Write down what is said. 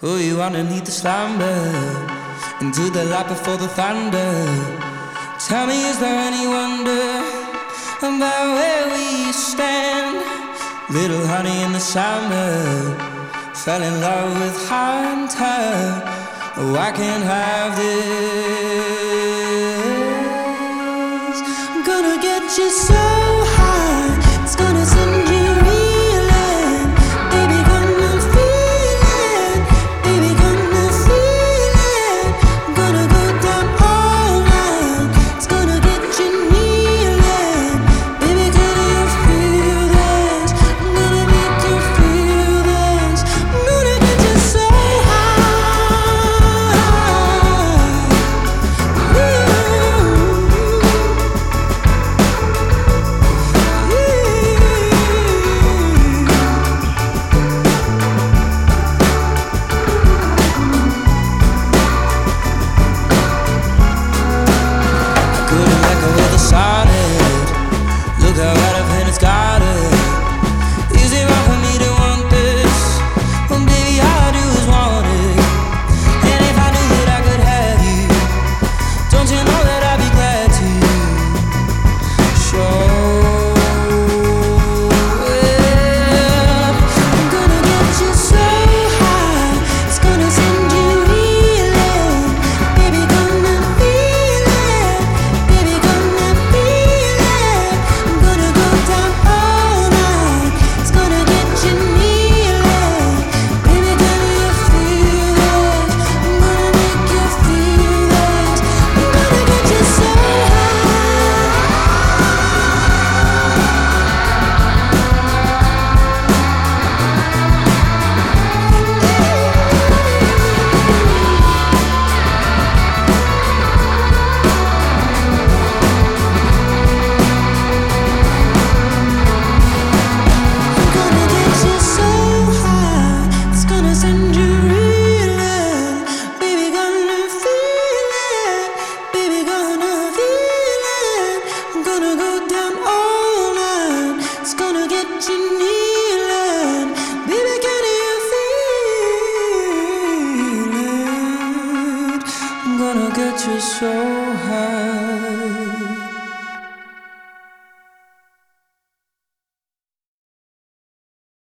Oh, you underneath the slumber, into the light before the thunder. Tell me, is there any wonder about where we stand? Little honey in the summer, fell in love with hunter. Oh, I can't have this. I'm gonna get you so high, it's gonna send you reeling. Baby, gonna feel it. Baby, gonna feel it. I'm gonna go down all night, it's gonna get you kneeling. Baby, can you feel this? I'm gonna make you feel this. I'm gonna get you so look how out of hand it's gotten. Is it wrong for me to want this? Well, baby, all I do is want it. And if I knew that I could have you, don't you know that I'd be glad to show it. I'm gonna get you so high, it's gonna send you reeling. Baby, gonna feel it. Baby, gonna feel it. I'm gonna go down all night, it's gonna get you kneeling. Baby, can you feel this? I'm gonna make you feel this. I'm gonna get you so I'm gonna get you so high, it's gonna send you reeling. Baby, gonna feel it. Baby, gonna feel it. I'm gonna go down all night, it's gonna get you kneeling. Baby, can you feel it? I'm gonna get you so high.